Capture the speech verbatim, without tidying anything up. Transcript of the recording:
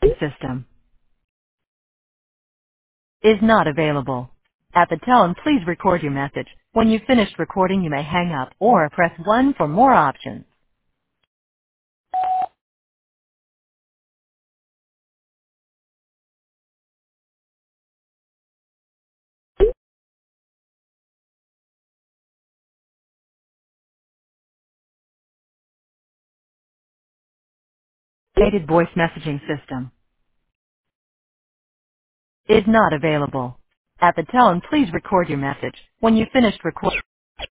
system is not available. At the tone, please record your message. When you've finished recording, you may hang up or press one for more options. Automated voice messaging system is not available. At the tone, please record your message. When you've finished recording,